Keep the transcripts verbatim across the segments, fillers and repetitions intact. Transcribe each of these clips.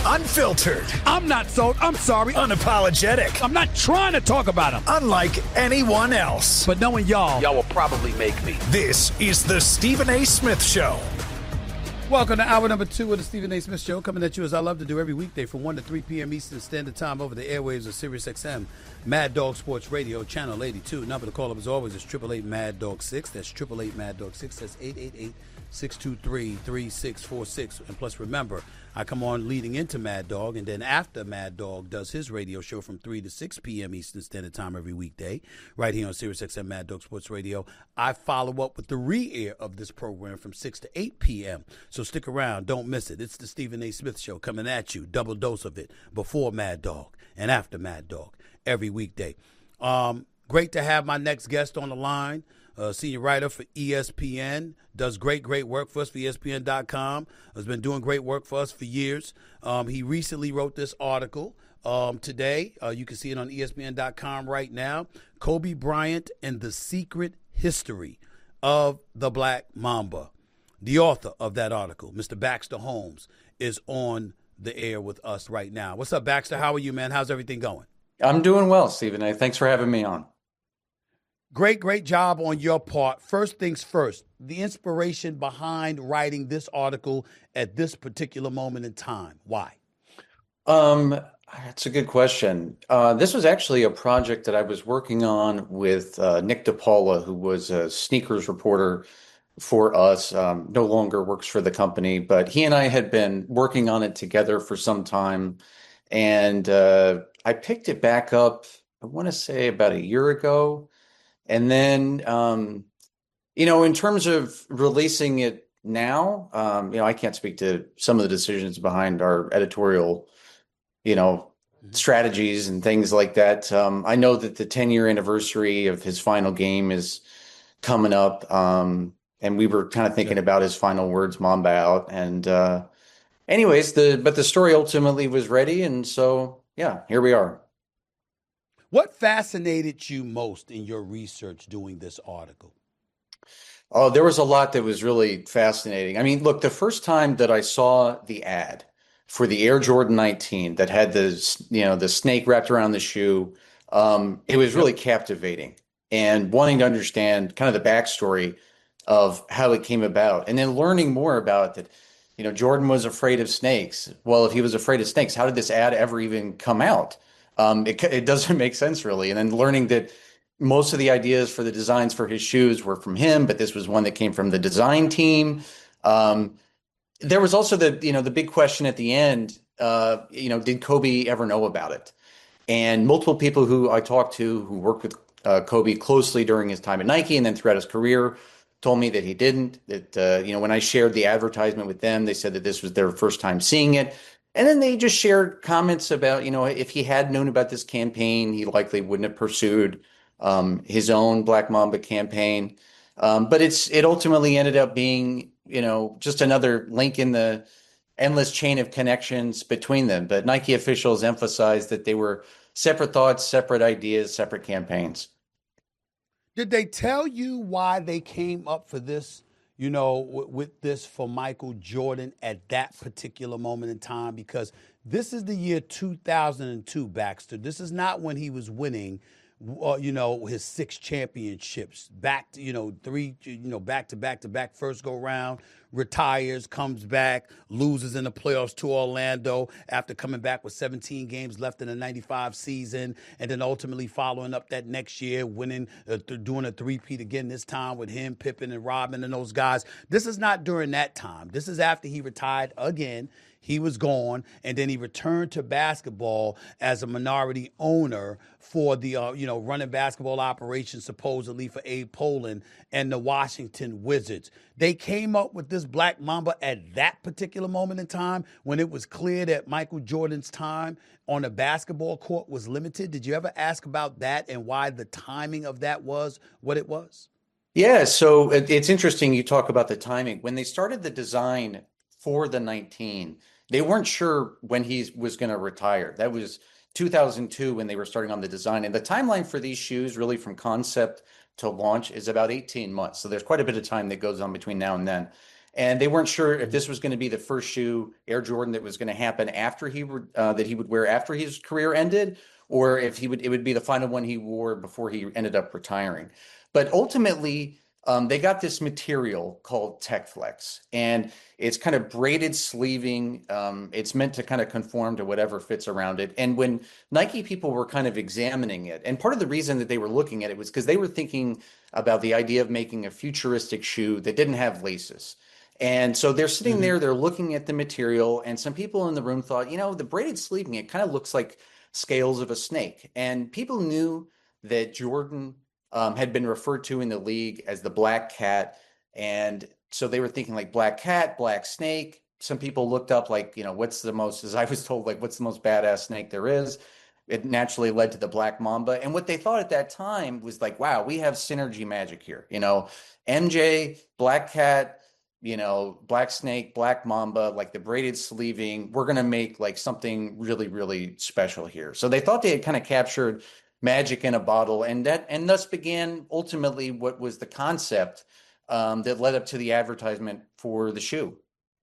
Unfiltered. I'm not sold. I'm sorry. Unapologetic. I'm not trying to talk about him. Unlike anyone else. But knowing y'all, y'all will probably make me. This is the Stephen A. Smith Show. Welcome to hour number two of the Stephen A. Smith Show, coming at you as I love to do every weekday from one to three p.m. Eastern Standard Time over the airwaves of Sirius X M, Mad Dog Sports Radio, Channel eighty-two. Number to call up as always is eight eight eight, M A D, D O G six. That's eight eight eight, M A D, D O G six. That's eight eight eight, six two three, three six four six. And plus, remember, I come on leading into Mad Dog, and then after Mad Dog does his radio show from three to six p.m. Eastern Standard Time every weekday, right here on Sirius X M Mad Dog Sports Radio. I follow up with the re-air of this program from six to eight p.m. So stick around. Don't miss it. It's the Stephen A. Smith Show coming at you. Double dose of it before Mad Dog and after Mad Dog every weekday. Um, great to have my next guest on the line. Uh, senior writer for E S P N, does great, great work for us for E S P N dot com, has been doing great work for us for years. Um, he recently wrote this article um, today. Uh, you can see it on E S P N dot com right now. Kobe Bryant and the Secret History of the Black Mamba. The author of that article, Mister Baxter Holmes, is on the air with us right now. What's up, Baxter? How are you, man? How's everything going? I'm doing well, Stephen A. Thanks for having me on. Great, great job on your part. First things first, the inspiration behind writing this article at this particular moment in time. Why? Um, that's a good question. Uh, this was actually a project that I was working on with uh, Nick DePaula, who was a sneakers reporter for us, um, no longer works for the company, but he and I had been working on it together for some time. And uh, I picked it back up, I want to say about a year ago. And then, um, you know, in terms of releasing it now, um, you know, I can't speak to some of the decisions behind our editorial, you know, mm-hmm. strategies and things like that. Um, I know that the ten-year anniversary of his final game is coming up, um, and we were kind of thinking yeah. about his final words, Mamba out. And uh, anyways, the but the story ultimately was ready, and so, yeah, here we are. What fascinated you most in your research doing this article? Oh, there was a lot that was really fascinating. I mean, look, the first time that I saw the ad for the Air Jordan nineteen that had the, you know, the snake wrapped around the shoe, um, it was really captivating and wanting to understand kind of the backstory of how it came about. And then learning more about that, you know, Jordan was afraid of snakes. Well, if he was afraid of snakes, how did this ad ever even come out? Um, it, it doesn't make sense, really. And then learning that most of the ideas for the designs for his shoes were from him, but this was one that came from the design team. Um, there was also the, you know, the big question at the end, uh, you know, did Kobe ever know about it? And multiple people who I talked to who worked with uh, Kobe closely during his time at Nike and then throughout his career told me that he didn't, that, uh, you know, when I shared the advertisement with them, they said that this was their first time seeing it. And then they just shared comments about, you know, if he had known about this campaign, he likely wouldn't have pursued um, his own Black Mamba campaign. Um, but it's it ultimately ended up being, you know, just another link in the endless chain of connections between them. But Nike officials emphasized that they were separate thoughts, separate ideas, separate campaigns. Did they tell you why they came up for this? You know, w- with this for Michael Jordan at that particular moment in time, because this is the year two thousand two, Baxter. This is not when he was winning, uh, you know, his six championships, back to, you know, three, you know, back to back to back, first go round, retires, comes back, loses in the playoffs to Orlando after coming back with seventeen games left in the ninety-five season, and then ultimately following up that next year, winning, uh, th- doing a three-peat again, this time with him, Pippen, and Rodman and those guys. This is not during that time. This is after he retired again. He was gone, and then he returned to basketball as a minority owner for the, uh, you know, running basketball operations supposedly for Abe Pollin and the Washington Wizards. They came up with this Black Mamba at that particular moment in time when it was clear that Michael Jordan's time on a basketball court was limited. Did you ever ask about that and why the timing of that was what it was? Yeah, so it, it's interesting you talk about the timing. When they started the design for the nineteen, they weren't sure when he was going to retire. That was two thousand two when they were starting on the design. And the timeline for these shoes, really from concept to launch, is about eighteen months. So there's quite a bit of time that goes on between now and then. And they weren't sure if this was going to be the first shoe, Air Jordan, that was going to happen after he would uh, that he would wear after his career ended, or if he would it would be the final one he wore before he ended up retiring. But ultimately, um, they got this material called Tech Flex, and it's kind of braided sleeving. Um, it's meant to kind of conform to whatever fits around it. And when Nike people were kind of examining it, and part of the reason that they were looking at it was because they were thinking about the idea of making a futuristic shoe that didn't have laces. And so they're sitting mm-hmm. there, they're looking at the material, and some people in the room thought, you know, the braided sleeving, it kind of looks like scales of a snake. And people knew that Jordan um, had been referred to in the league as the Black Cat. And so they were thinking like Black Cat, Black Snake. Some people looked up like, you know, what's the most, as I was told, like, what's the most badass snake there is? It naturally led to the Black Mamba. And what they thought at that time was like, wow, we have synergy magic here. You know, M J, Black Cat, you know, Black Snake, Black Mamba, like the braided sleeving, we're going to make like something really, really special here. So they thought they had kind of captured magic in a bottle, and that, and thus began ultimately what was the concept um, that led up to the advertisement for the shoe.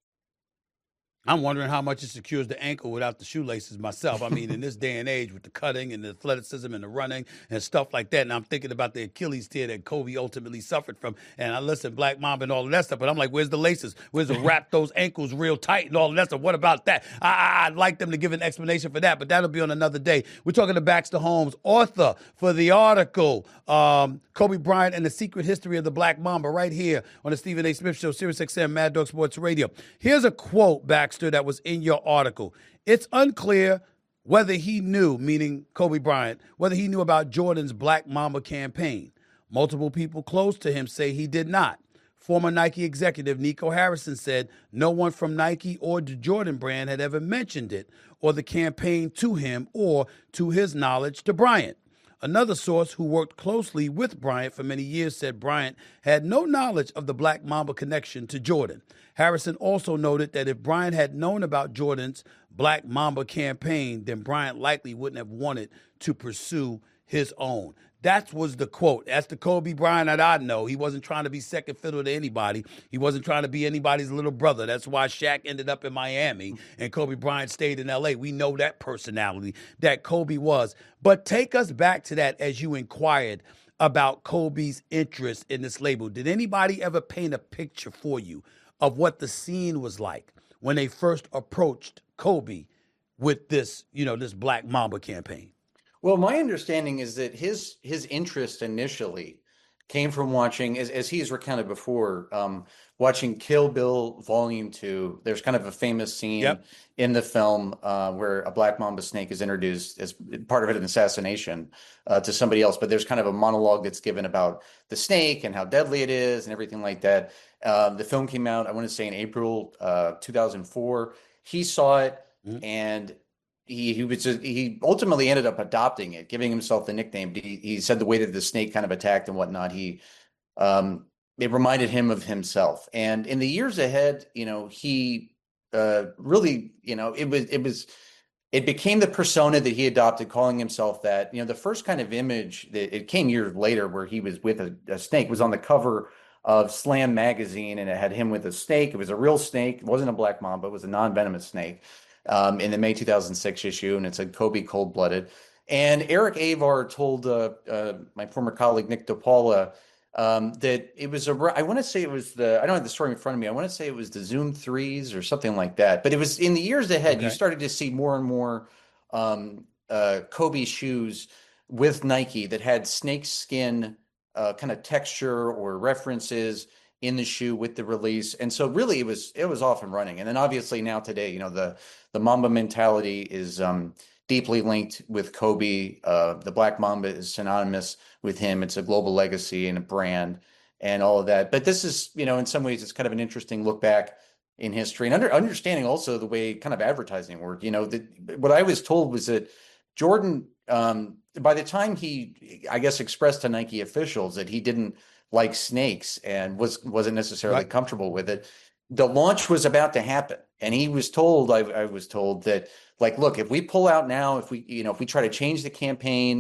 I'm wondering how much it secures the ankle without the shoelaces myself. I mean, in this day and age with the cutting and the athleticism and the running and stuff like that. And I'm thinking about the Achilles tear that Kobe ultimately suffered from. And I listen, Black Mamba and all of that stuff. But I'm like, where's the laces? Where's the wrap those ankles real tight and all of that stuff? What about that? I, I, I'd like them to give an explanation for that, but that'll be on another day. We're talking to Baxter Holmes, author for the article, um, Kobe Bryant and the Secret History of the Black Mamba, right here on the Stephen A. Smith Show, Sirius X M, Mad Dog Sports Radio. Here's a quote, Baxter, that was in your article. It's unclear whether he knew, meaning Kobe Bryant, whether he knew about Jordan's Black Mamba campaign. Multiple people close to him say he did not. Former Nike executive Nico Harrison said no one from Nike or the Jordan brand had ever mentioned it or the campaign to him or, to his knowledge, to Bryant. Another source who worked closely with Bryant for many years said Bryant had no knowledge of the Black Mamba connection to Jordan. Harrison also noted that if Bryant had known about Jordan's Black Mamba campaign, then Bryant likely wouldn't have wanted to pursue his own. That was the quote. That's the Kobe Bryant that I know. He wasn't trying to be second fiddle to anybody. He wasn't trying to be anybody's little brother. That's why Shaq ended up in Miami and Kobe Bryant stayed in L A. We know that personality that Kobe was. But take us back to that as you inquired about Kobe's interest in this label. Did anybody ever paint a picture for you of what the scene was like when they first approached Kobe with this, you know, this Black Mamba campaign? Well, my understanding is that his his interest initially came from watching, as, as he has recounted before, um, watching Kill Bill Volume Two. There's kind of a famous scene yep. in the film uh, where a Black Mamba snake is introduced as part of it, an assassination uh, to somebody else. But there's kind of a monologue that's given about the snake and how deadly it is and everything like that. Uh, the film came out, I want to say, in April uh, two thousand four. He saw it mm-hmm. and He he was just, he ultimately ended up adopting it, giving himself the nickname. He, he said the way that the snake kind of attacked and whatnot, he um, it reminded him of himself. And in the years ahead, you know, he uh, really, you know, it was it was it became the persona that he adopted, calling himself that. You know, the first kind of image that it came years later, where he was with a, a snake, was on the cover of Slam magazine, and it had him with a snake. It was a real snake. It wasn't a Black Mamba. It was a non-venomous snake. Um, in the May two thousand six issue, and it said Kobe Cold-Blooded. And Eric Avar told uh, uh, my former colleague Nick DePaula um, that it was a, I want to say it was the, I don't have the story in front of me, I want to say it was the Zoom threes or something like that. But it was in the years ahead, okay. You started to see more and more um, uh, Kobe shoes with Nike that had snake skin uh, kind of texture or references in the shoe with the release. And so really it was it was off and running. And then obviously now today, you know, the the Mamba mentality is um, deeply linked with Kobe. Uh, the Black Mamba is synonymous with him. It's a global legacy and a brand and all of that. But this is, you know, in some ways it's kind of an interesting look back in history and under, understanding also the way kind of advertising worked. You know, the, what I was told was that Jordan, um, by the time he, I guess, expressed to Nike officials that he didn't like snakes and was, wasn't necessarily right. comfortable with it, the launch was about to happen. And he was told, I, I was told that, like, look, if we pull out now, if we, you know, if we try to change the campaign,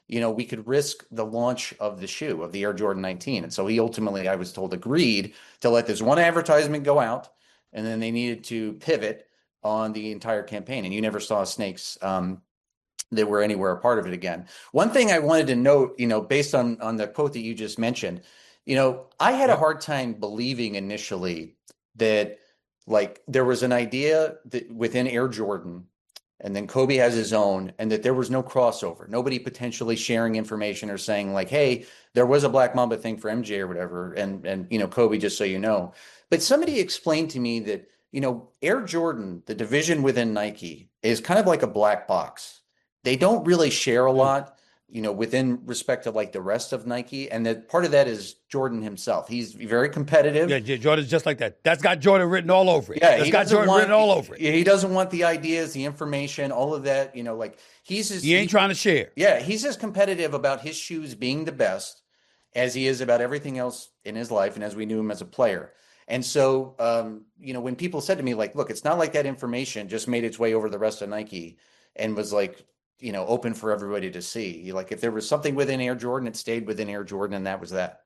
you know, we could risk the launch of the shoe, of the Air Jordan nineteen. And so he ultimately, I was told, agreed to let this one advertisement go out, and then they needed to pivot on the entire campaign. And you never saw snakes um, that were anywhere a part of it again. One thing I wanted to note, you know, based on, on the quote that you just mentioned, you know, I had a hard time believing initially that, like, there was an idea that within Air Jordan, and then Kobe has his own, and that there was no crossover, nobody potentially sharing information or saying like, hey, there was a Black Mamba thing for M J or whatever. And, and, you know, Kobe, just so you know, but somebody explained to me that, you know, Air Jordan, the division within Nike, is kind of like a black box. They don't really share a lot, you know, within respect to like the rest of Nike. And that part of that is Jordan himself. He's very competitive. Yeah, Jordan's just like that. That's got Jordan written all over it. Yeah, That's he got Jordan want, written all over it. He doesn't want the ideas, the information, all of that, you know, like he's as, he ain't he, trying to share. Yeah, he's as competitive about his shoes being the best as he is about everything else in his life and as we knew him as a player. And so, um, you know, when people said to me, like, look, it's not like that information just made its way over the rest of Nike and was like, you know, open for everybody to see. Like, if there was something within Air Jordan, it stayed within Air Jordan, and that was that.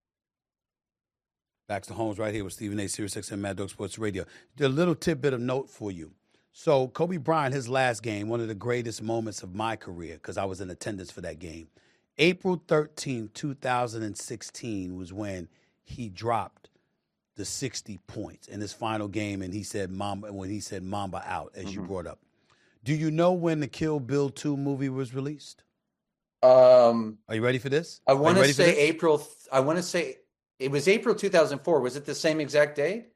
Baxter Holmes right here with Stephen A. Sirius X M Mad Dog Sports Radio. A little tidbit of note for you. So Kobe Bryant, his last game, one of the greatest moments of my career, because I was in attendance for that game. April thirteenth, two thousand sixteen was when he dropped the sixty points in his final game, and he said Mamba when he said Mamba out, as mm-hmm. you brought up. Do you know when the Kill Bill two movie was released? Um, Are you ready for this? I want to say April. I want to say it was April two thousand four. Was it the same exact date?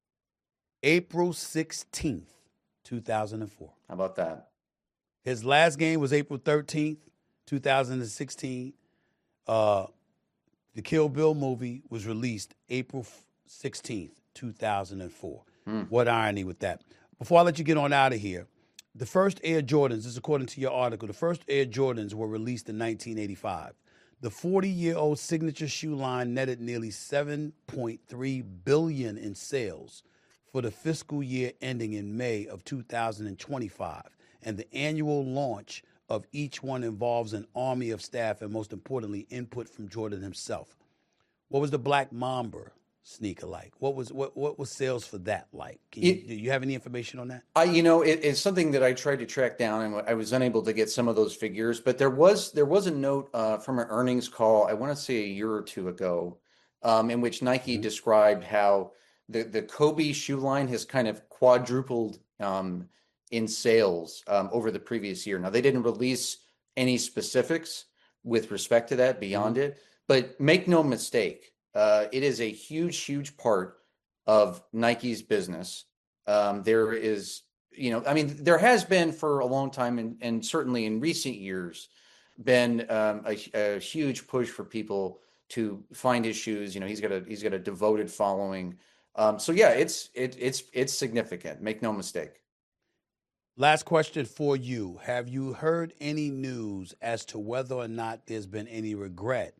April sixteenth, two thousand four. How about that? His last game was April thirteenth, two thousand sixteen. Uh, the Kill Bill movie was released April sixteenth, two thousand four. Hmm. What irony with that. Before I let you get on out of here, the first Air Jordans, this is according to your article, the first Air Jordans were released in nineteen eighty-five. The forty-year-old signature shoe line netted nearly seven point three billion dollars in sales for the fiscal year ending in May of two thousand twenty-five. And the annual launch of each one involves an army of staff and, most importantly, input from Jordan himself. What was the Black Mamba sneaker like? What was what what was sales for that like? Can you, it, do you have any information on that? I, you know, it, it's something that I tried to track down, and I was unable to get some of those figures. But there was there was a note uh, from an earnings call, I want to say a year or two ago, um, in which Nike mm-hmm. described how the the Kobe shoe line has kind of quadrupled um, in sales um, over the previous year. Now, they didn't release any specifics with respect to that beyond mm-hmm. it, but make no mistake. Uh, it is a huge, huge part of Nike's business. Um, there is, you know, I mean, there has been for a long time, and, and certainly in recent years, been um, a, a huge push for people to find his shoes. You know, he's got a he's got a devoted following. Um, so yeah, it's it, it's it's significant. Make no mistake. Last question for you: have you heard any news as to whether or not there's been any regret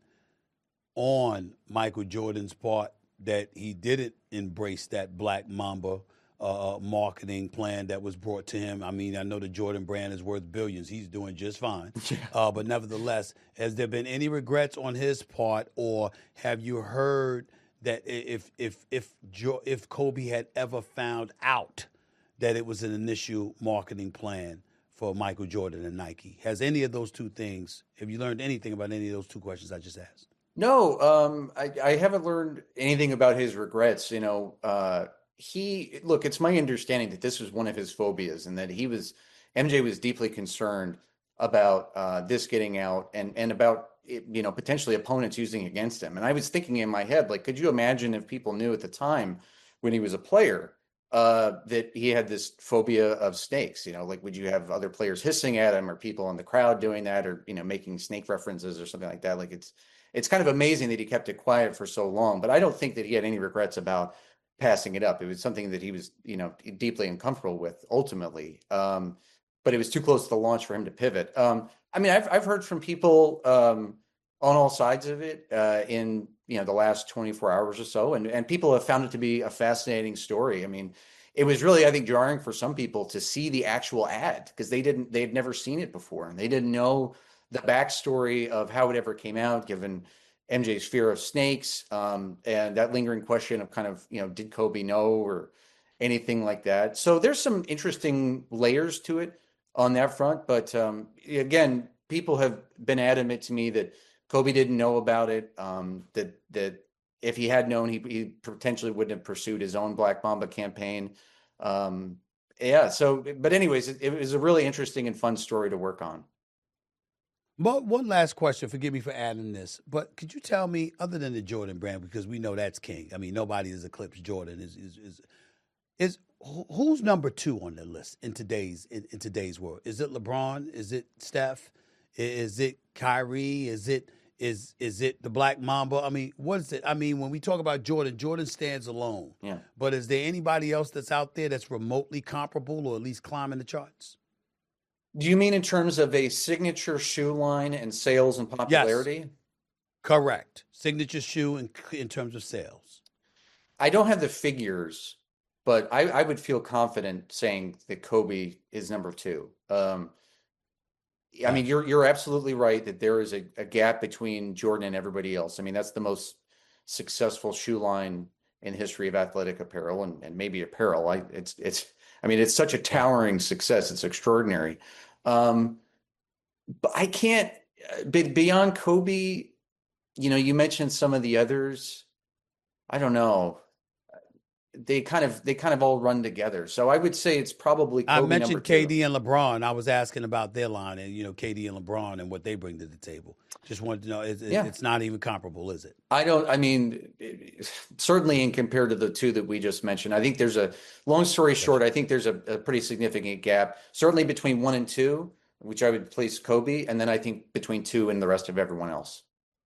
on Michael Jordan's part that he didn't embrace that Black Mamba uh, marketing plan that was brought to him? I mean, I know the Jordan brand is worth billions. He's doing just fine. Yeah. Uh, but nevertheless, has there been any regrets on his part, or have you heard that if if if if Kobe had ever found out that it was an initial marketing plan for Michael Jordan and Nike? Has any of those two things, have you learned anything about any of those two questions I just asked? No, um, I, I haven't learned anything about his regrets. You know, uh, he, look, it's my understanding that this was one of his phobias, and that he was, M J was deeply concerned about uh, this getting out, and, and about, it, you know, potentially opponents using against him. And I was thinking in my head, like, could you imagine if people knew at the time when he was a player uh, that he had this phobia of snakes? You know, like, would you have other players hissing at him, or people in the crowd doing that, or, you know, making snake references or something like that? Like, it's, It's kind of amazing that he kept it quiet for so long, but I don't think that he had any regrets about passing it up. It was something that he was, you know, deeply uncomfortable with ultimately. Um, but it was too close to the launch for him to pivot. Um, I mean, I've I've heard from people um, on all sides of it uh, in, you know, the last twenty-four hours or so, and and people have found it to be a fascinating story. I mean, it was really, I think, jarring for some people to see the actual ad, because they didn't they had never seen it before, and they didn't know the backstory of how it ever came out, given M J's fear of snakes, um, and that lingering question of kind of, you know, did Kobe know or anything like that. So there's some interesting layers to it on that front. But um, again, people have been adamant to me that Kobe didn't know about it, um, that that if he had known, he, he potentially wouldn't have pursued his own Black Mamba campaign. Um, yeah. So, but anyways, it, it was a really interesting and fun story to work on. One one last question. Forgive me for adding this, but could you tell me, other than the Jordan brand, because we know that's king. I mean, nobody has eclipsed Jordan. Is is is, is who's number two on the list in today's in, in today's world? Is it LeBron? Is it Steph? Is it Kyrie? Is it is is it the Black Mamba? I mean, what is it? I mean, when we talk about Jordan, Jordan stands alone. Yeah. But is there anybody else that's out there that's remotely comparable or at least climbing the charts? Do you mean in terms of a signature shoe line and sales and popularity? Yes. Correct. Signature shoe in, in terms of sales. I don't have the figures, but I, I would feel confident saying that Kobe is number two. Um, I mean, you're you're absolutely right that there is a, a gap between Jordan and everybody else. I mean, that's the most successful shoe line in history of athletic apparel and, and maybe apparel. I it's it's I mean, it's such a towering success. It's extraordinary. Um, but I can't, beyond Kobe, you know, you mentioned some of the others. I don't know. They kind of, they kind of all run together. So I would say it's probably Kobe. I mentioned number K two. D and LeBron. I was asking about their line and, you know, K D and LeBron and what they bring to the table. Just wanted to know, it's, Yeah. it's not even comparable, is it? I don't, I mean, certainly in compared to the two that we just mentioned, I think there's a, long story short, I think there's a, a pretty significant gap, certainly between one and two, which I would place Kobe, and then I think between two and the rest of everyone else.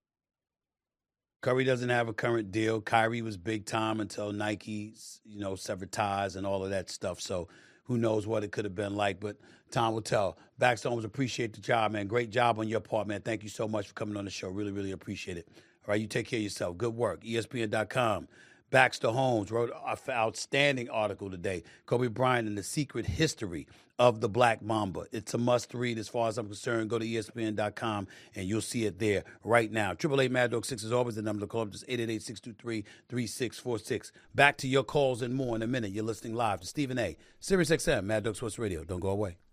Curry doesn't have a current deal. Kyrie was big time until Nike, you know, severed ties and all of that stuff. So who knows what it could have been like, but time will tell. Baxter Holmes, appreciate the job, man. Great job on your part, man. Thank you so much for coming on the show. Really, really appreciate it. All right, you take care of yourself. Good work. E S P N dot com. Baxter Holmes wrote an outstanding article today, Kobe Bryant and the Secret History of the Black Mamba. It's a must-read as far as I'm concerned. Go to E S P N dot com, and you'll see it there right now. Triple eight Mad Dog six is always the number to call up. Just eight eight eight, six two three, three six four six. Back to your calls and more in a minute. You're listening live to Stephen A. Sirius X M, Mad Dog Sports Radio. Don't go away.